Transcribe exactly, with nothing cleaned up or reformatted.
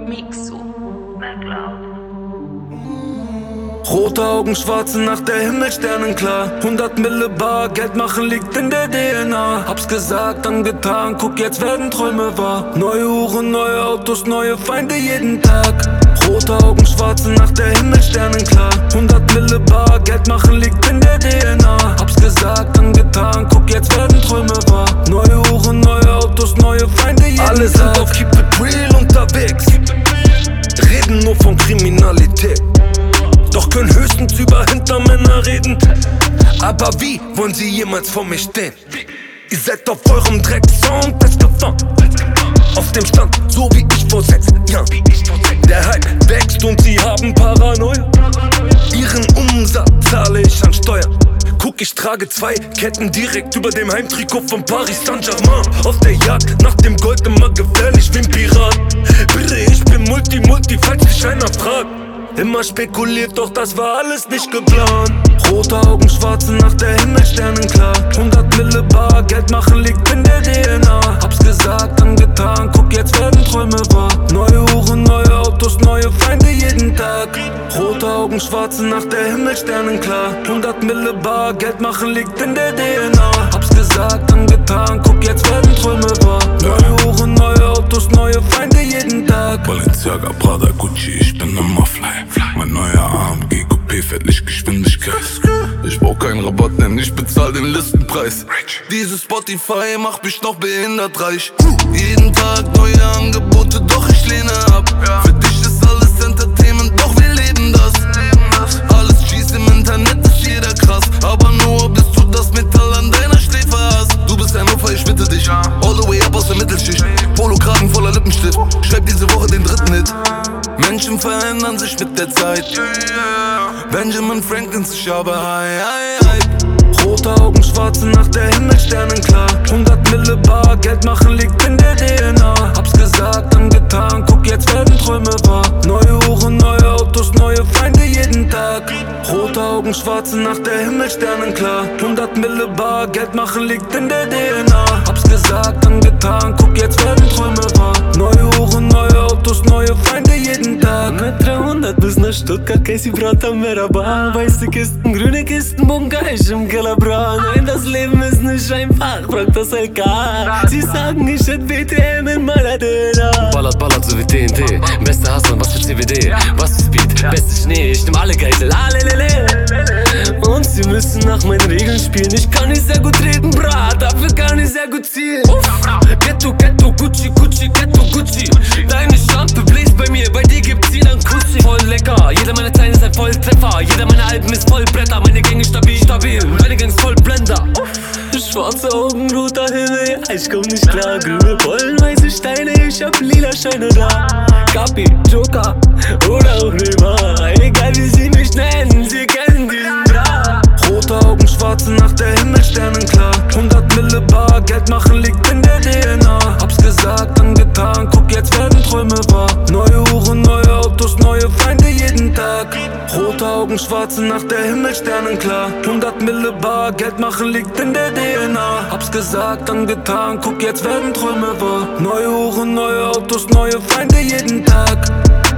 Mixo, MacLeod. Rote Augen, schwarze Nacht, der Himmel sternenklar. hundert Mille Bar, Geld machen liegt in der D N A. Hab's gesagt, dann getan, guck, jetzt werden Träume wahr. Neue Uhren, neue Autos, neue Feinde jeden Tag. Rote Augen, schwarze Nacht, der Himmel sternenklar. hundert Mille Bar, Geld machen liegt in der D N A. Hab's gesagt, dann getan, guck, jetzt werden Träume wahr. Neue Uhren, neue Autos, neue Feinde jeden Tag. Alle sind auf Keep It Real unterwegs, reden nur von Kriminalität, doch können höchstens über Hintermänner reden. Aber wie wollen sie jemals vor mir stehen? Ihr seid auf eurem Drecksong festgefahren, auf dem Stand, so wie ich vor sechs Jahren. Der Hype wächst und sie haben Paranoia. Ihren Umsatz zahle ich an Steuern. Guck, ich trage zwei Ketten direkt über dem Heimtrikot von Paris Saint-Germain. Auf der Jagd nach dem Gold, immer gefährlich wie ein Pirat. Bitte, ich bin Multi, Multi, falls dich einer fragt. Immer spekuliert, doch das war alles nicht geplant. Rote Augen, schwarze Nacht, der Himmel sternenklar. hundert Mille Bar, Geld machen liegt in der D N A. Hab's gesagt, dann getan, guck, jetzt werden Träume wahr. Neue Uhren, neue Autos, neue Feinde jeden Tag. Rote Augen, schwarze Nacht, der Himmel sternenklar. hundert Mille Bar, Geld machen liegt in der D N A. Hab's gesagt, dann getan, guck, jetzt werden Träume wahr. Neue Uhren, neue Autos, neue Feinde jeden Tag. Balenciaga, Prada, Gucci, ich bin immer fly. Mein neuer A M G Coupé fährt Lichtgeschwindigkeit. Ich brauch keinen Rabatt, denn ich bezahl den Listenpreis. Dieses Spotify macht mich noch behindert reich. Jeden Tag neue Angebote, doch ich lehne ab. Für dich ist alles Entertainment, doch wir leben das. Alles Cheese im Internet, ist jeder krass. Aber nur bis du das Metall an deiner Schläfe hast. Du bist ein Opfer, ich bitte dich. All the way up aus der Mittelschicht. Polokragen voller Lippenstift. Schreib diese Woche den dritten Hit. Menschen verändern sich mit der Zeit. Benjamin Franklin, ich habe high, high, high. Rote Augen, schwarze Nacht, der Himmel sternenklar. hundert Mille Bar, Geld machen liegt in der D N A. Hab's gesagt, dann getan, guck, jetzt werden Träume wahr. Neue Uhren, neue Autos, neue Feinde jeden Tag. Rote Augen, schwarze Nacht, der Himmel sternenklar. hundert Mille Bar, Geld machen liegt in der D N A. Hab's gesagt, dann getan, guck, jetzt werden Träume wahr. Neue Uhren, neue Autos, neue Feinde jeden Tag. Mit dreihundert bis nach Stuttgart, Casey Brata, Merhaba. Weiße Kisten, grüne Kisten, Bunker, ich im Keller bra. Nein, das Leben ist nicht einfach, fragt das L K. Sie sagen, ich hätt B T M in meiner D N A. Ballert, ballert, so wie T N T. Beste Hassmann, was für C B D, was für Speed. Beste Schnee, ich nehm alle Geisel, alle lele. Und sie müssen nach meinen Regeln spielen. Ich kann nicht sehr gut reden, bra, dafür kann ich sehr gut zielen. Ghetto, Ghetto, Gucci, Gucci, Ghetto, Gucci. Deine Schlampe bläst bei mir, bei dir gibt's sie dann Kussi. Voll lecker, jeder meiner Zeilen ist ein Volltreffer. Jeder meiner Alben ist voll Bretter, meine Gang ist stabil, stabil. Meine Gang ist voll Blender. Schwarze Augen, roter Himmel, ja, ich komm nicht klar. Grüne Pollen, weiße Steine, ich hab lila Scheine da. Kapi, Joker oder auch Neymar. Egal wie sie mich nennen, sie kennen diesen Bra. Rote Augen, schwarze Nacht, der Himmel sternenklar. hundert Mille Bar, Geld machen liegt in der D N A. Hab's gesagt, dann getan, guck, jetzt werden Träume wahr. Neue Uhren, neue Autos, neue Feinde jeden Tag. Rote Augen, schwarze Nacht, der Himmel sternenklar. hundert Mille Bar, Geld machen liegt in der D N A. Hab's gesagt, dann getan, guck, jetzt werden Träume wahr. Neue Uhren, neue Autos, neue Feinde jeden Tag.